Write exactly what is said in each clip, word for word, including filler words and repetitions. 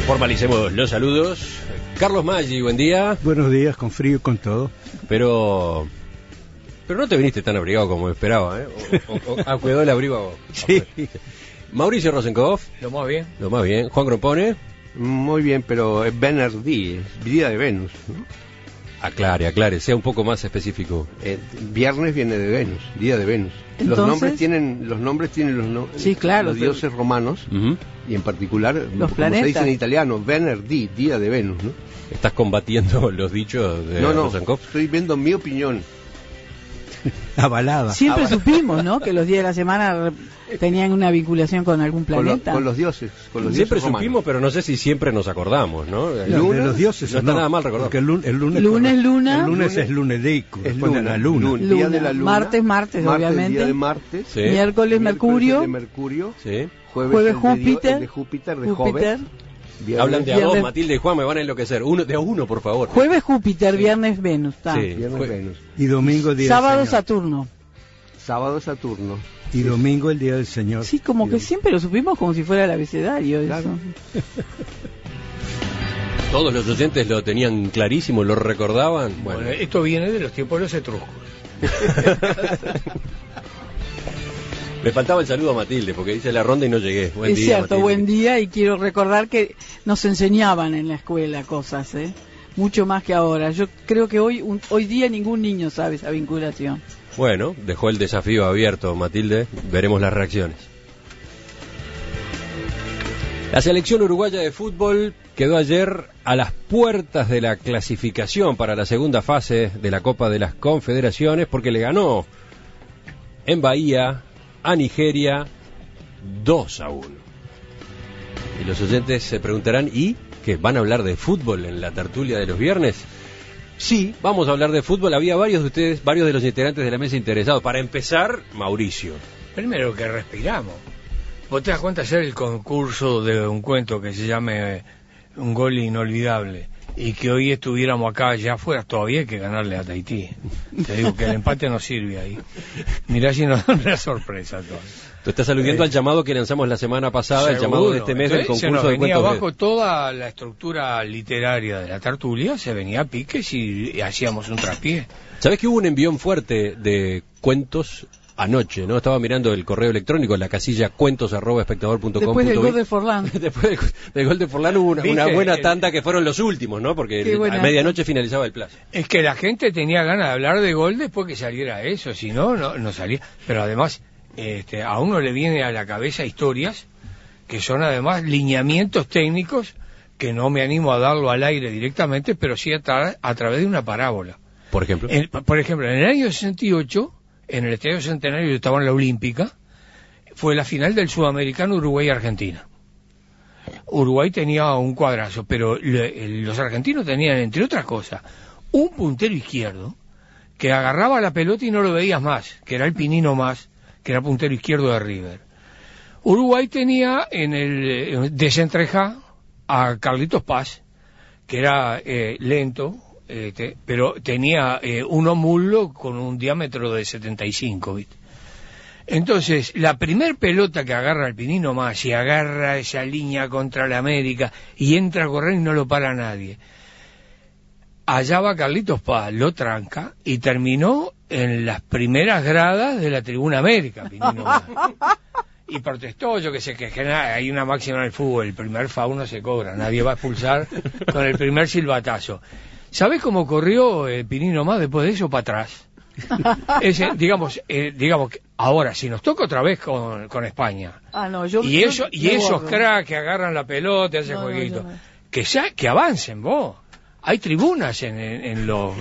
Formalicemos los saludos. Carlos Maggi, buen día. Buenos días, con frío y con todo. Pero... Pero no te viniste tan abrigado como esperaba, ¿eh? O, o, o, ah, cuidado el abrigo. Sí. Mauricio Rosenkopf. Lo más bien. Lo más bien. Juan Grompone. Muy bien, pero es Venerdí, es día de Venus, ¿no? Aclare, aclare, sea un poco más específico. Eh, viernes viene de Venus, día de Venus. Entonces, los nombres tienen los nombres tienen los, no, sí, claro, los dioses romanos, uh-huh. y en particular, los como planetas. se dice en italiano, Venerdì, día de Venus, ¿no? ¿Estás combatiendo los dichos de no, no, Rosenkopf? Estoy viendo mi opinión. Avalada. Siempre Avalada. supimos, ¿no? Que los días de la semana tenían una vinculación con algún Con, lo- planeta. con los dioses, con los Siempre dioses romanos. supimos, pero no sé si siempre nos acordamos, ¿no? No, Luna, de los dioses no está nada mal recordado. Porque el lunes, el lunes, Lunes, luna. el lunes Lunes es lunedeico, Es después de luna, la luna. luna, Luna. día de la luna. Martes, martes, obviamente. Día de Marte. Sí. Miércoles, Mercurio. de Mercurio. Sí. Jueves, Jueves, el de Dio- Júpiter. el de Júpiter, de Júpiter. Joven. Viernes, Hablan de a dos, Viernes. Matilde y Juan, me van a enloquecer. Uno, de a uno, por favor. Jueves Júpiter, viernes Venus. Está. Sí. viernes Jue- Venus. Y domingo día Sábado del Señor. Saturno. Sábado Saturno. Y domingo el día del Señor. Sí, como que Dios. siempre lo supimos como si fuera el abecedario. Claro. Eso. Todos los oyentes lo tenían clarísimo, lo recordaban. Bueno, Bueno, esto viene de los tiempos de los etruscos. me faltaba el saludo a Matilde, porque hice la ronda y no llegué. Buen Es día, cierto, Matilde. buen día, y quiero recordar que nos enseñaban en la escuela cosas, ¿eh? Mucho más que ahora. Yo creo que hoy un- hoy día ningún niño sabe esa vinculación. Bueno, dejó el desafío abierto, Matilde. Veremos las reacciones. La selección uruguaya de fútbol quedó ayer a las puertas de la clasificación para la segunda fase de la Copa de las Confederaciones porque le ganó en Bahía a Nigeria dos a uno. Y los oyentes se preguntarán, ¿y qué? ¿Van a hablar de fútbol en la tertulia de los viernes? Sí, vamos a hablar de fútbol. Había varios de ustedes, varios de los integrantes de la mesa interesados. Para empezar, Mauricio. Primero que respiramos. ¿Vos te das cuenta hacer el concurso de un cuento que se llame eh, Un gol inolvidable? Y que hoy estuviéramos acá ya afuera, todavía hay que ganarle a Tahití. Te digo que el empate no sirve ahí. Mirá si nos dan una sorpresa todo. Tú estás aludiendo Eh, al llamado que lanzamos la semana pasada, el Seguro. llamado de este mes del Entonces, concurso se de nos venía cuentos. abajo toda la estructura literaria de la tertulia, se venía a piques y, y hacíamos un traspié. ¿Sabés que hubo un envión fuerte de cuentos anoche, no? Estaba mirando el correo electrónico en la casilla cuentos arroba espectador punto com Después del punto gol bi. de Forlán. Después del, del gol de Forlán hubo una, una ¿Viste? buena El- tanda que fueron los últimos, ¿no? Porque Qué a buena. medianoche finalizaba el plazo. Es que la gente tenía ganas de hablar de gol después que saliera eso, si no, no, no salía. Pero además, este, a uno le viene a la cabeza historias que son además lineamientos técnicos que no me animo a darlo al aire directamente, pero sí a, tra- a través de una parábola. Por ejemplo. En- por ejemplo, en el año sesenta y ocho, en el Estadio Centenario, yo estaba en la Olímpica, fue la final del Sudamericano Uruguay-Argentina. Uruguay tenía un cuadrazo, pero le- el- los argentinos tenían, entre otras cosas, un puntero izquierdo que agarraba la pelota y no lo veías más, que era el Pinino Más, que era puntero izquierdo de River. Uruguay tenía en el eh, de Centreja a Carlitos Paz, que era eh, lento, este, pero tenía eh, un ómulo con un diámetro de setenta y cinco, ¿viste? Entonces, la primer pelota que agarra el Pinino Más y agarra esa línea contra la América y entra a correr y no lo para nadie. Allá va Carlitos Paz, lo tranca y terminó en las primeras gradas de la Tribuna América, Pinino Más. Y protestó, yo que sé, que, que nada, hay una máxima en el fútbol, el primer foul no se cobra, nadie va a expulsar con el primer silbatazo. ¿Sabés cómo corrió el Pinino Más después de eso para atrás? Ese, digamos, eh, digamos que ahora, si nos toca otra vez con, con España, Ah, no, yo, y, yo eso, y me esos borro. cracks que agarran la pelota y hacen No, no, jueguito, yo no. que, ya, que avancen vos. Hay tribunas en, en, en los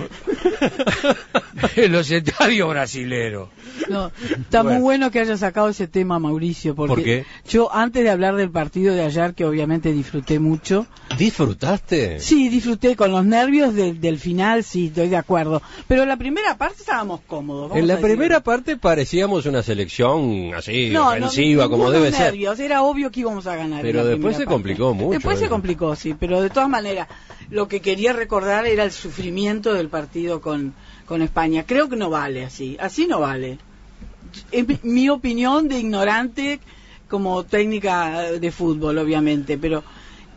en los estadios brasileros. No, está Bueno. muy bueno que haya sacado ese tema, Mauricio, porque ¿Por qué? yo antes de hablar del partido de ayer, que obviamente disfruté mucho, ¿Disfrutaste? sí, disfruté con los nervios del, del final, sí, estoy de acuerdo, pero la primera parte estábamos cómodos. vamos En a la decir. primera parte parecíamos una selección así, no, ofensiva, no, como ningunos debe ser. nervios, era obvio que íbamos a ganar. Pero en la después primera se parte. complicó mucho, Después se ¿eh? complicó, sí, pero de todas maneras, lo que quería recordar era el sufrimiento del partido con, con España. Creo que no vale así, así no vale. Es mi, mi opinión de ignorante como técnica de fútbol, obviamente, pero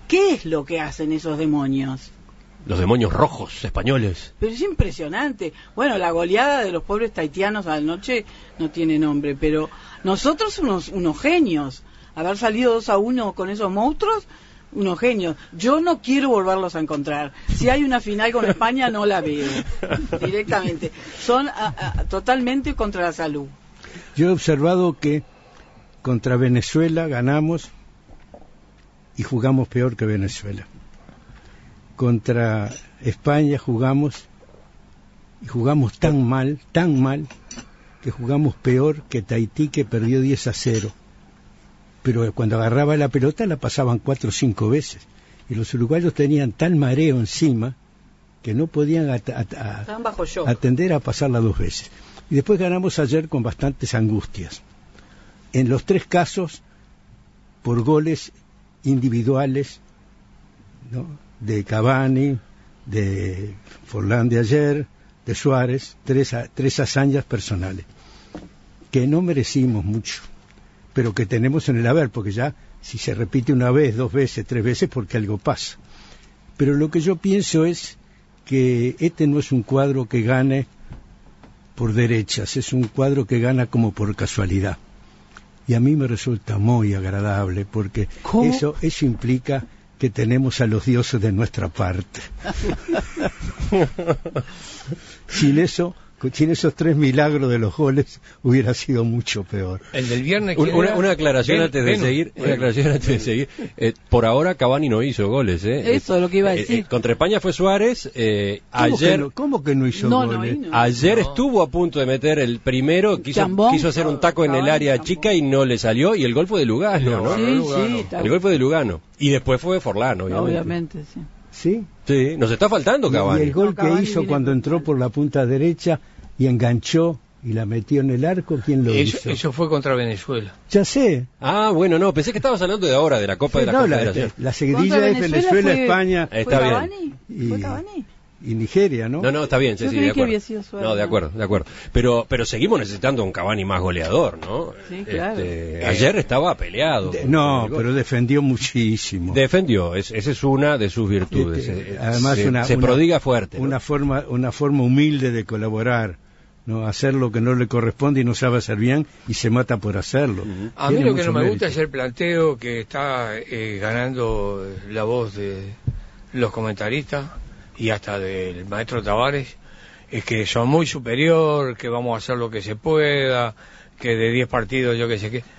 ¿Qué es lo que hacen esos demonios? Los demonios rojos españoles. Pero es impresionante. Bueno, la goleada de los pobres tahitianos anoche no tiene nombre, pero nosotros unos, unos genios. Haber salido dos a uno con esos monstruos, unos genios. Yo no quiero volverlos a encontrar. Si hay una final con España, no la veo directamente. Son a, a, totalmente contra la salud. Yo he observado que contra Venezuela ganamos y jugamos peor que Venezuela. Contra España jugamos y jugamos tan mal, tan mal, que jugamos peor que Tahití, que perdió diez a cero. Pero cuando agarraba la pelota la pasaban cuatro o cinco veces. Y los uruguayos tenían tal mareo encima que no podían at at a bajo shock. atender a pasarla dos veces. Y después ganamos ayer con bastantes angustias. En los tres casos, por goles individuales, ¿no?, de Cavani, de Forlán de ayer, de Suárez, tres, tres hazañas personales, que no merecimos mucho, pero que tenemos en el haber, porque ya si se repite una vez, dos veces, tres veces, porque algo pasa. Pero lo que yo pienso es que este no es un cuadro que gane por derechas, es un cuadro que gana como por casualidad. Y a mí me resulta muy agradable, porque eso, eso implica que tenemos a los dioses de nuestra parte. Sin eso, sin esos tres milagros de los goles, hubiera sido mucho peor. El del viernes. Una, una, una aclaración ven, antes de ven, seguir. ven. Una aclaración antes de seguir. Eh, por ahora Cavani no hizo goles, ¿eh? Eso es lo que iba a Eh, decir. eh, contra España fue Suárez. Eh, ¿Cómo ayer. que no, ¿Cómo que no hizo No, no, goles? ahí no. Ayer No. estuvo a punto de meter el primero, quiso, Chambón. quiso hacer un taco en el área Chambón. chica y no le salió, y el gol fue de Lugano, ¿no? Sí, Lugano. sí, está El gol fue de Lugano. Y después fue de Forlán, obviamente. obviamente, sí. ¿Sí? Sí, nos está faltando Y, y Cavani. el gol No, que Cavani hizo viene cuando muy entró mal. por la punta derecha y enganchó y la metió en el arco, ¿quién lo Eso, hizo? eso fue contra Venezuela. Ya sé. Ah, bueno, no, pensé que estabas hablando de ahora, de la Copa de la No, la, Confederación. la Contra seguidilla es Venezuela, fue- España Eh, ¿Fue Está bien. Cavani? ¿Fue y, Cavani? y Nigeria, ¿no? No, no, está bien, sí, Yo sí, creí de que acuerdo. había sido Suárez, No, de ¿no? acuerdo, de acuerdo. Pero, pero seguimos necesitando un Cavani más goleador, ¿no? Sí, claro. Este, ayer estaba peleado. De- con- no, con el gol. pero defendió muchísimo. Defendió, es, esa es una de sus virtudes. Este, eh, además se, una, se una- prodiga fuerte. ¿no? una forma una forma humilde de colaborar, no hacer lo que no le corresponde y no sabe hacer bien y se mata por hacerlo. A mí Tiene lo que mucho no me gusta mérito. es el planteo que está eh, ganando la voz de los comentaristas y hasta del maestro Tavares, es que son muy superior, que vamos a hacer lo que se pueda, que de diez partidos yo que sé qué.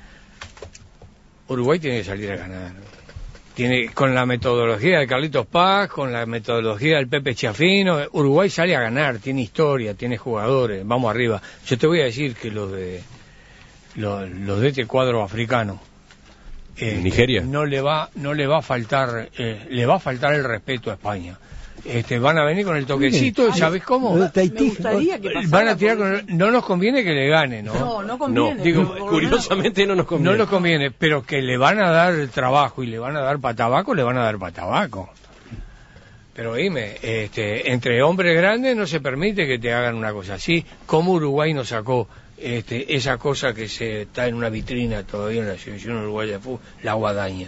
Uruguay tiene que salir a ganar. Tiene, con la metodología de Carlitos Paz, con la metodología del Pepe Chiafino, Uruguay sale a ganar, tiene historia, tiene jugadores, vamos arriba. Yo te voy a decir que los de los, los de este cuadro africano, eh, Nigeria. no le va no le va a faltar eh, le va a faltar el respeto a España. Este, van a venir con el toquecito, Ay, ¿sabes cómo? lo de Tahití, Me gustaría que pasara. Van a tirar porque- con, no nos conviene que le gane, ¿no? No, no No, conviene. digo, pero por lo menos- curiosamente no nos conviene. No nos conviene, pero que le van a dar trabajo y le van a dar para tabaco, le van a dar para tabaco. Pero dime, este, entre hombres grandes no se permite que te hagan una cosa así. ¿Cómo Uruguay nos sacó este, esa cosa que se está en una vitrina todavía en la selección uruguaya de fútbol, la guadaña?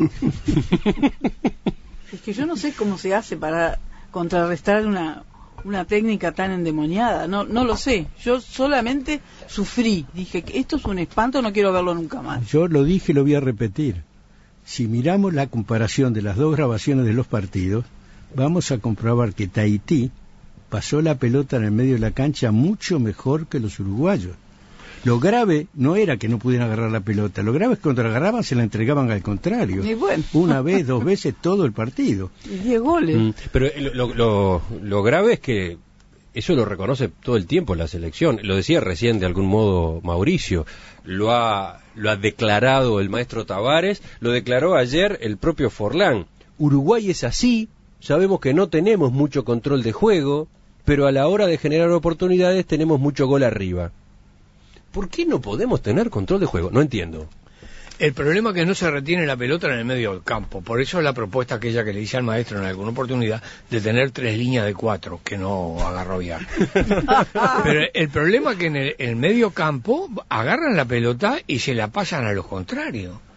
Es que yo no sé cómo se hace para contrarrestar una una técnica tan endemoniada. No no lo sé. Yo solamente sufrí. Dije que esto es un espanto, no quiero verlo nunca más. Yo lo dije y lo voy a repetir. Si miramos la comparación de las dos grabaciones de los partidos, vamos a comprobar que Tahití pasó la pelota en el medio de la cancha mucho mejor que los uruguayos. Lo grave no era que no pudieran agarrar la pelota, lo grave es que cuando la agarraban se la entregaban al contrario. Y bueno. Una vez, dos veces, todo el partido. Y diez goles. Mm, Pero eh, lo, lo, lo grave es que eso lo reconoce todo el tiempo la selección. Lo decía recién de algún modo Mauricio. Lo ha, lo ha declarado el maestro Tavares, lo declaró ayer el propio Forlán. Uruguay es así, sabemos que no tenemos mucho control de juego, pero a la hora de generar oportunidades tenemos mucho gol arriba. ¿Por qué no podemos tener control de juego? No entiendo. El problema es que no se retiene la pelota en el medio del campo. Por eso es la propuesta aquella que le hice al maestro en alguna oportunidad de tener tres líneas de cuatro, que no agarró bien. Pero el problema es que en el, el medio campo agarran la pelota y se la pasan a los contrarios.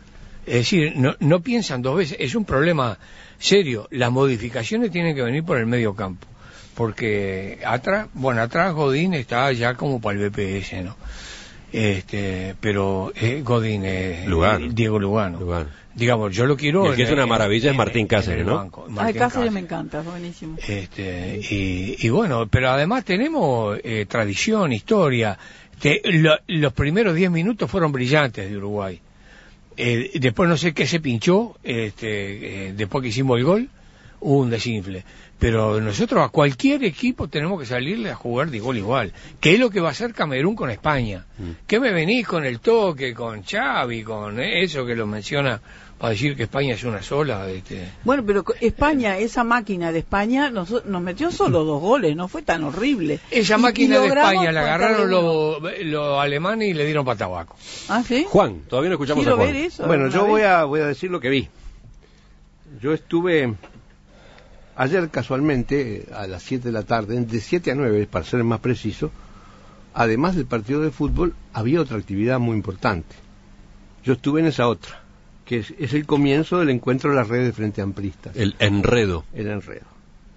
Es decir, no, no piensan dos veces, es un problema serio. Las modificaciones tienen que venir por el medio campo, porque atrás, bueno, atrás Godín está ya como para el B P S, ¿no? Este, pero eh, Godín es Lugano. Diego Lugano. Lugano. Digamos, yo lo quiero. Y el que es una maravilla es Martín Cáceres, ¿no? Banco, Ay, Martín Cáceres me encanta, es buenísimo. Este, y, y bueno, pero además tenemos eh, tradición, historia. Te, lo, los primeros diez minutos fueron brillantes de Uruguay. Eh, después no sé qué se pinchó, este, eh, después que hicimos el gol, hubo un desinfle. Pero nosotros a cualquier equipo tenemos que salirle a jugar de igual a igual, que es lo que va a hacer Camerún con España. Mm. ¿Qué me venís con el toque, con Xavi, con eso que lo menciona para decir que España es una sola? Este... Bueno, pero España, esa máquina de España nos, nos metió solo dos goles, no fue tan horrible. Esa y, máquina y de España la agarraron los, los alemanes y le dieron para tabaco. ¿Ah, sí? Juan, todavía no escuchamos Quiero a Juan. ver eso. Bueno, yo vez. voy a, voy a decir lo que vi. Yo estuve ayer casualmente a las siete de la tarde, de siete a nueve para ser más preciso, además del partido de fútbol, había otra actividad muy importante. Yo estuve en esa otra, que es, es el comienzo del encuentro de las redes frente amplistas. El enredo. El enredo.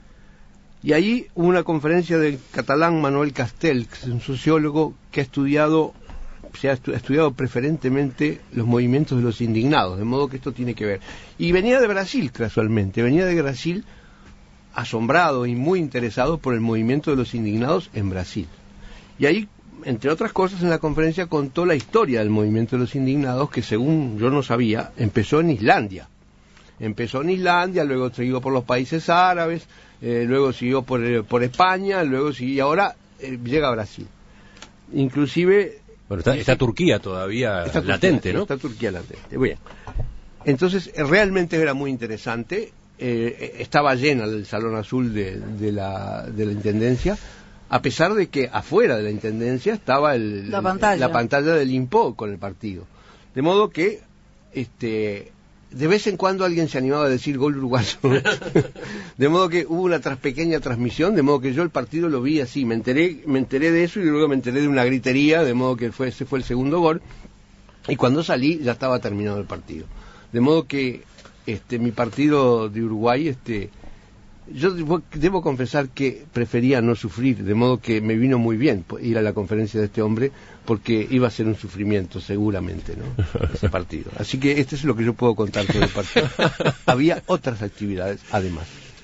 Y ahí hubo una conferencia del catalán Manuel Castells, que es un sociólogo que ha estudiado, se ha, estu- ha estudiado preferentemente los movimientos de los indignados, de modo que esto tiene que ver. Y venía de Brasil, casualmente, venía de Brasil asombrado y muy interesado por el movimiento de los indignados en Brasil. Y ahí, entre otras cosas, en la conferencia contó la historia del movimiento de los indignados, que según yo no sabía, empezó en Islandia. Empezó en Islandia, luego siguió por los países árabes, eh, luego siguió por, eh, por España, luego siguió, y ahora eh, llega a Brasil. Inclusive... Bueno, está, está Turquía todavía está latente, Turquía, ¿no? Está Turquía latente, bien. Entonces, eh, realmente era muy interesante. Eh, estaba llena el Salón Azul de, de, la, de la Intendencia, a pesar de que afuera de la Intendencia estaba el, la, pantalla. la pantalla del INPO con el partido. De modo que este, de vez en cuando alguien se animaba a decir gol uruguayo. De modo que hubo una tras, pequeña transmisión, de modo que yo el partido lo vi así, me enteré, me enteré de eso y luego me enteré de una gritería, de modo que fue, ese fue el segundo gol, y cuando salí ya estaba terminado el partido. De modo que Este, mi partido de Uruguay, este, yo debo, debo confesar que prefería no sufrir, de modo que me vino muy bien ir a la conferencia de este hombre, porque iba a ser un sufrimiento seguramente, ¿no? Ese partido. Así que este es lo que yo puedo contar sobre el partido. Había otras actividades, además.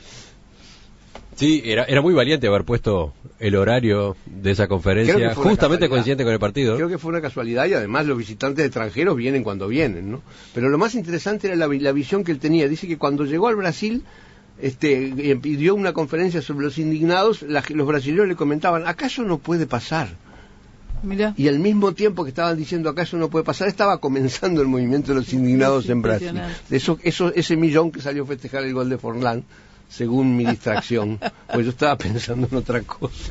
Sí, era, era muy valiente haber puesto el horario de esa conferencia, justamente coincidente con el partido. Creo que fue una casualidad y además los visitantes extranjeros vienen cuando vienen, ¿no? Pero lo más interesante era la, la visión que él tenía. Dice que cuando llegó al Brasil, este, y dio una conferencia sobre los indignados, la, los brasileños le comentaban, ¿acaso no puede pasar? Mirá. Y al mismo tiempo que estaban diciendo ¿acaso no puede pasar?, estaba comenzando el movimiento de los indignados en Brasil. Eso, eso, ese millón que salió a festejar el gol de Forlán, según mi distracción, pues yo estaba pensando en otra cosa.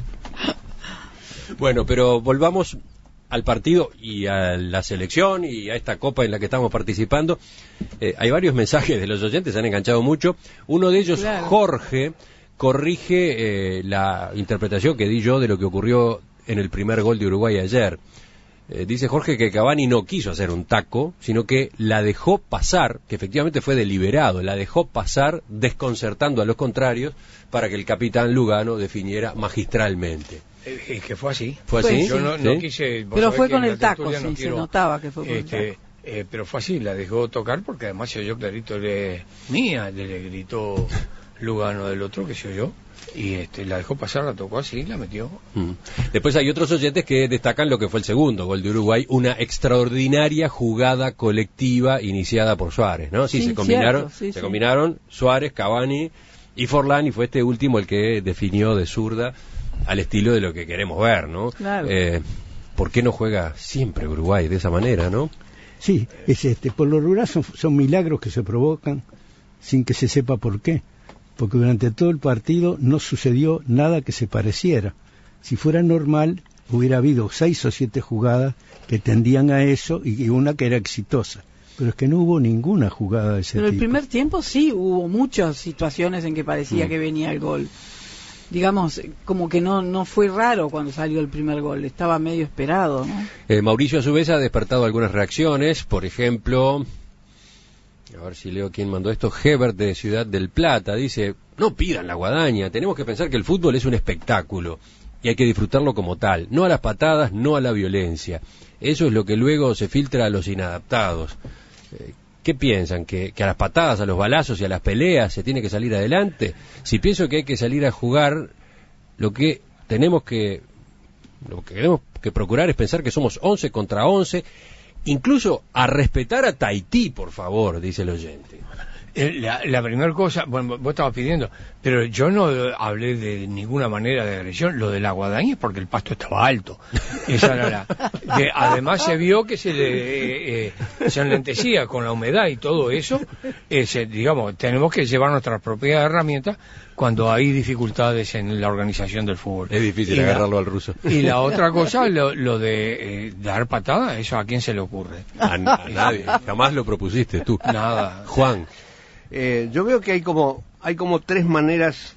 Bueno, pero volvamos al partido y a la selección y a esta copa en la que estamos participando. Eh, hay varios mensajes de los oyentes, se han enganchado mucho. Uno de ellos, claro. Jorge, corrige eh, la interpretación que di yo de lo que ocurrió en el primer gol de Uruguay ayer. Eh, dice Jorge que Cavani no quiso hacer un taco, sino que la dejó pasar, que efectivamente fue deliberado, la dejó pasar desconcertando a los contrarios para que el capitán Lugano definiera magistralmente. Eh, que fue así. ¿Fue así? Yo no, ¿Sí? no quise... Pero fue con el taco, no sí, quiero, se notaba que fue con este, el taco. Eh, pero fue así, la dejó tocar porque además se oyó clarito, le, mía, le, le gritó Lugano del otro, que se oyó. Y este, la dejó pasar, la tocó así, la metió. Mm. Después hay otros oyentes que destacan lo que fue el segundo gol de Uruguay, una extraordinaria jugada colectiva iniciada por Suárez, ¿no? Sí, sí se combinaron, cierto, sí, se sí. combinaron Suárez, Cavani y Forlán, y fue este último el que definió de zurda al estilo de lo que queremos ver, ¿no? Claro. Eh, ¿Por qué no juega siempre Uruguay de esa manera, no? Sí, es este, por lo rural son, son milagros que se provocan sin que se sepa por qué. Porque durante todo el partido no sucedió nada que se pareciera. Si fuera normal, hubiera habido seis o siete jugadas que tendían a eso y una que era exitosa. Pero es que no hubo ninguna jugada de ese Pero tipo. el primer tiempo sí hubo muchas situaciones en que parecía mm. que venía el gol. Digamos, como que no no fue raro cuando salió el primer gol, estaba medio esperado, ¿no? Eh, Mauricio a su vez ha despertado algunas reacciones, por ejemplo... A ver si leo quién mandó esto. Hebert de Ciudad del Plata dice: no pidan la guadaña, tenemos que pensar que el fútbol es un espectáculo y hay que disfrutarlo como tal, no a las patadas, no a la violencia. Eso es lo que luego se filtra a los inadaptados. Eh, ¿Qué piensan? ¿Que, ¿Que a las patadas, a los balazos y a las peleas se tiene que salir adelante? Si pienso que hay que salir a jugar, lo que tenemos que lo que tenemos que procurar es pensar que somos once contra once, incluso a respetar a Tahití, por favor, dice el oyente. La, la primera cosa, bueno, vos estabas pidiendo, pero yo no hablé de ninguna manera de agresión. Lo de la guadaña es porque el pasto estaba alto. Esa era la, de, además se vio que se le eh, eh, se enlentecía con la humedad y todo eso. Eh, se, digamos, tenemos que llevar nuestras propias herramientas cuando hay dificultades en la organización del fútbol. Es difícil y agarrarlo la, al ruso. Y la otra cosa, lo, lo de eh, dar patadas, ¿eso a quién se le ocurre? A, a nadie. Jamás lo propusiste tú. Nada. Juan. Eh, yo veo que hay como hay como tres maneras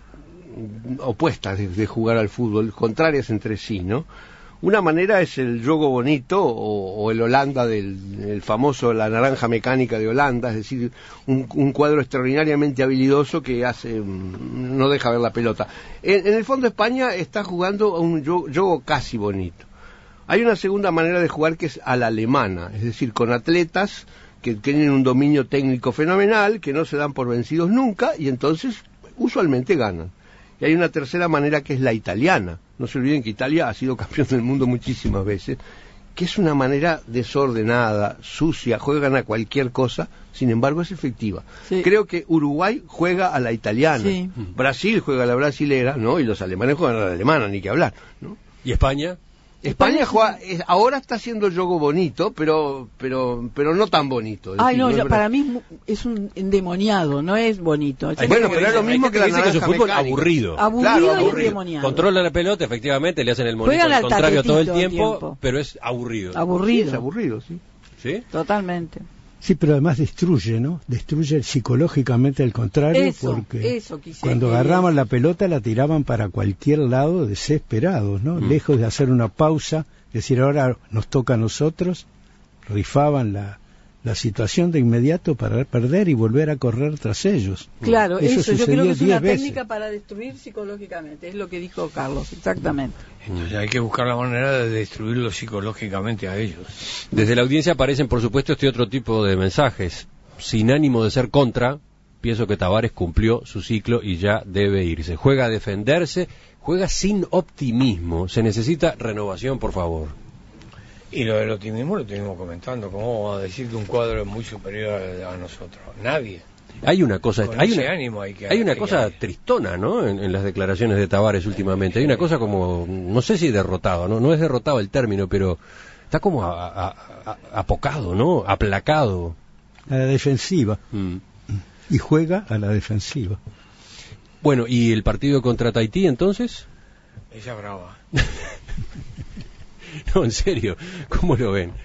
opuestas de, de jugar al fútbol, contrarias entre sí, ¿no? Una manera es el juego bonito o, o el Holanda del el famoso la naranja mecánica de Holanda, es decir, un, un cuadro extraordinariamente habilidoso que hace no deja ver la pelota. En, en el fondo España está jugando a un juego casi bonito. Hay una segunda manera de jugar que es a la alemana, es decir, con atletas que tienen un dominio técnico fenomenal, que no se dan por vencidos nunca, y entonces usualmente ganan. Y hay una tercera manera que es la italiana. No se olviden que Italia ha sido campeón del mundo muchísimas veces, que es una manera desordenada, sucia, juegan a cualquier cosa, sin embargo es efectiva. Sí. Creo que Uruguay juega a la italiana, sí. Brasil juega a la brasilera, ¿no? Y los alemanes juegan a la alemana, ni que hablar, ¿no? ¿Y España? España juega, es, ahora está haciendo el juego bonito, pero pero pero no tan bonito. Ay, decir, no, no yo, es para mí es un endemoniado, no es bonito. Hay bueno, pero es lo mismo que la naranja que es un fútbol mecánica. aburrido. Aburrido, claro, aburrido y endemoniado. Controla la pelota, efectivamente, le hacen el monito al contrario todo el tiempo, tiempo, pero es aburrido. Aburrido. Sí, es aburrido, sí. ¿Sí? Totalmente. Sí, pero además destruye, ¿no? Destruye psicológicamente al contrario, eso, porque eso cuando agarraban la pelota la tiraban para cualquier lado desesperados, ¿no? Mm. Lejos de hacer una pausa, decir ahora nos toca a nosotros, rifaban la, la situación de inmediato para perder y volver a correr tras ellos. Claro, eso, eso yo creo que es una veces. técnica para destruir psicológicamente, es lo que dijo Carlos, exactamente. Entonces hay que buscar la manera de destruirlo psicológicamente a ellos. Desde la audiencia aparecen, por supuesto, este otro tipo de mensajes. Sin ánimo de ser contra, pienso que Tavares cumplió su ciclo y ya debe irse. Juega a defenderse, juega sin optimismo. Se necesita renovación, por favor. Y lo del optimismo lo estuvimos comentando. ¿Cómo vamos a decir que un cuadro es muy superior a, a nosotros? Nadie. Hay una cosa, Con hay ese una, ánimo hay que, hay una hay cosa que... tristona, ¿no? En, en las declaraciones de Tavares últimamente. Hay una cosa como, no sé si derrotado, ¿no? No es derrotado el término, pero está como a, a, a, apocado, ¿no? Aplacado. A la defensiva. Mm. Y juega a la defensiva. Bueno, ¿y el partido contra Tahití entonces? Ella brava. No, en serio, ¿cómo lo ven?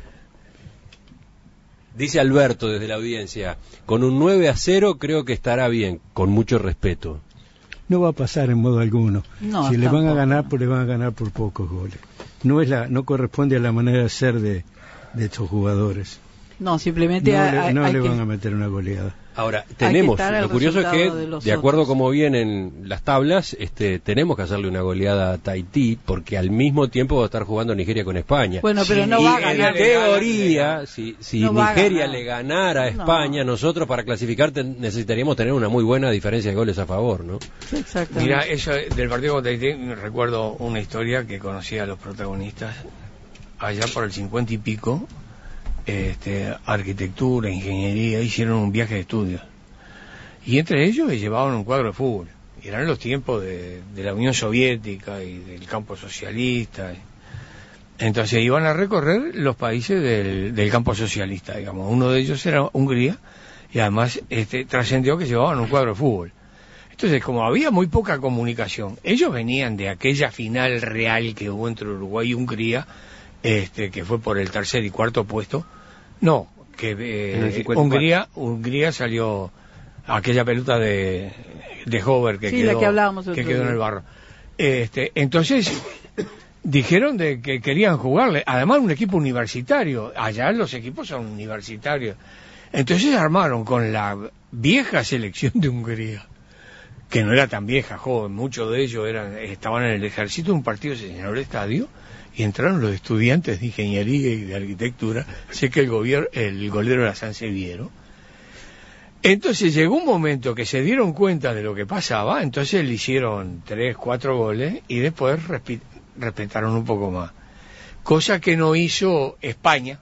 Dice Alberto desde la audiencia, con un nueve a cero creo que estará bien, con mucho respeto. No va a pasar en modo alguno. No, si le van a ganar, no. pues le van a ganar por pocos goles. No es la, no corresponde a la manera de ser de, de estos jugadores. No, simplemente no hay, le, hay, no hay le que... van a meter una goleada. Ahora, tenemos, lo curioso es que, de, de acuerdo como vienen las tablas, este, tenemos que hacerle una goleada a Tahití, porque al mismo tiempo va a estar jugando Nigeria con España. Bueno, pero sí, no va a ganar. En teoría, si, si no Nigeria le ganara a España, no. nosotros para clasificar te, necesitaríamos tener una muy buena diferencia de goles a favor, ¿no? Exactamente. Mira, eso del partido con Tahití, recuerdo una historia que conocía a los protagonistas allá por el cincuenta y pico. Este, arquitectura, ingeniería, hicieron un viaje de estudios y entre ellos llevaban un cuadro de fútbol y eran los tiempos de, de la Unión Soviética y del campo socialista. Entonces iban a recorrer los países del, del campo socialista, digamos. Uno de ellos era Hungría y además este, trascendió que llevaban un cuadro de fútbol. Entonces, como había muy poca comunicación, ellos venían de aquella final real que hubo entre Uruguay y Hungría, Este, que fue por el tercer y cuarto puesto. No, que eh, Hungría Hungría salió aquella pelota de de Hover que sí, quedó, la que, hablábamos que quedó en el barro. Este, entonces dijeron de que querían jugarle, además un equipo universitario, allá los equipos son universitarios. Entonces armaron con la vieja selección de Hungría, que no era tan vieja, joven, muchos de ellos eran estaban en el ejército, un partido se llenó el estadio y entraron los estudiantes de ingeniería y de arquitectura. Sé que el gobierno, el golero era Sanseviero. Entonces llegó un momento que se dieron cuenta de lo que pasaba, entonces le hicieron tres, cuatro goles y después respi- respetaron un poco más. Cosa que no hizo España,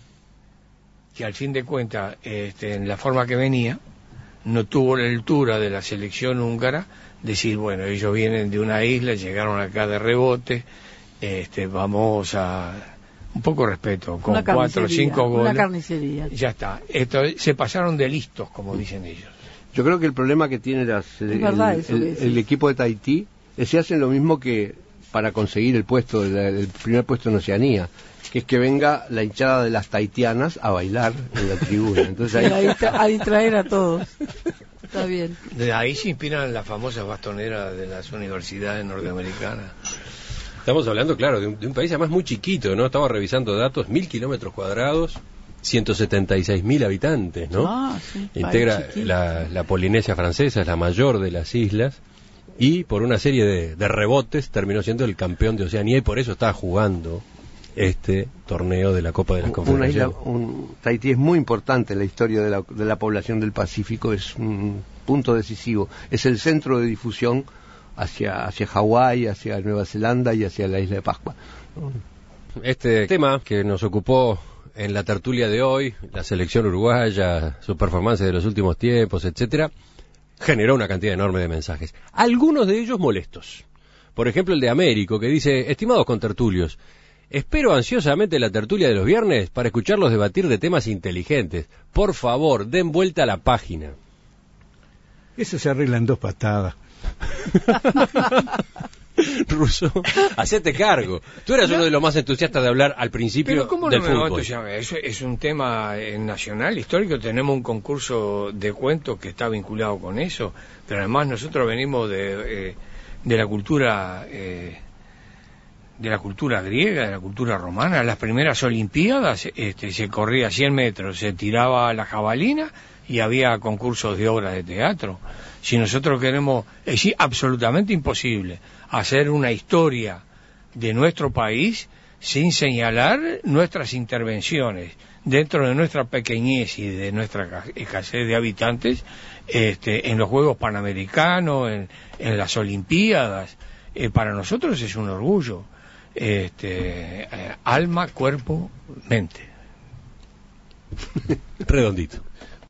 que al fin de cuentas, este, en la forma que venía, no tuvo la altura de la selección húngara, decir, bueno, ellos vienen de una isla, llegaron acá de rebote, este, vamos a... un poco de respeto, con Una cuatro o cinco goles. Una carnicería. Ya está. Esto, se pasaron de listos, como dicen ellos. Yo creo que el problema que tiene las, el, verdad el, eso el, que decís. el equipo de Tahití es que hacen lo mismo que para conseguir el puesto, el, el primer puesto en Oceanía, que es que venga la hinchada de las tahitianas a bailar en la tribuna. Entonces ahí... A, distra- a distraer a todos. Está bien. De ahí se inspiran las famosas bastoneras de las universidades norteamericanas. Estamos hablando, claro, de un, de un país además muy chiquito, ¿no? Estaba revisando datos, mil kilómetros cuadrados, ciento setenta y seis mil habitantes, ¿no? Ah, sí, Integra país chiquito. la, la Polinesia francesa, es la mayor de las islas, y por una serie de, de rebotes terminó siendo el campeón de Oceanía y por eso está jugando este torneo de la Copa de las Una isla, Confederaciones. un, Tahití es muy importante en la historia de la, de la población del Pacífico, es un punto decisivo, es el centro de difusión hacia hacia Hawái, hacia Nueva Zelanda y hacia la isla de Pascua. Este tema que nos ocupó en la tertulia de hoy, la selección uruguaya, su performance de los últimos tiempos, etcétera, generó una cantidad enorme de mensajes. Algunos de ellos molestos. Por ejemplo, el de Américo, que dice: estimados contertulios, espero ansiosamente la tertulia de los viernes para escucharlos debatir de temas inteligentes. Por favor, den vuelta a la página. Eso se arregla en dos patadas. Russo, hacete cargo. Tú eras uno de los más entusiastas de hablar al principio Pero ¿cómo del no me va a fútbol. entusiasmar? Eso es un tema eh, nacional, histórico. Tenemos un concurso de cuentos que está vinculado con eso, pero además nosotros venimos de, eh, de la cultura eh, de la cultura griega, de la cultura romana. Las primeras olimpiadas este, se corría cien metros, se tiraba la jabalina y había concursos de obras de teatro. Si nosotros queremos, es absolutamente imposible hacer una historia de nuestro país sin señalar nuestras intervenciones dentro de nuestra pequeñez y de nuestra escasez de habitantes, este, en los Juegos Panamericanos, en, en las Olimpiadas. Eh, para nosotros es un orgullo, este, eh, alma, cuerpo, mente. Redondito.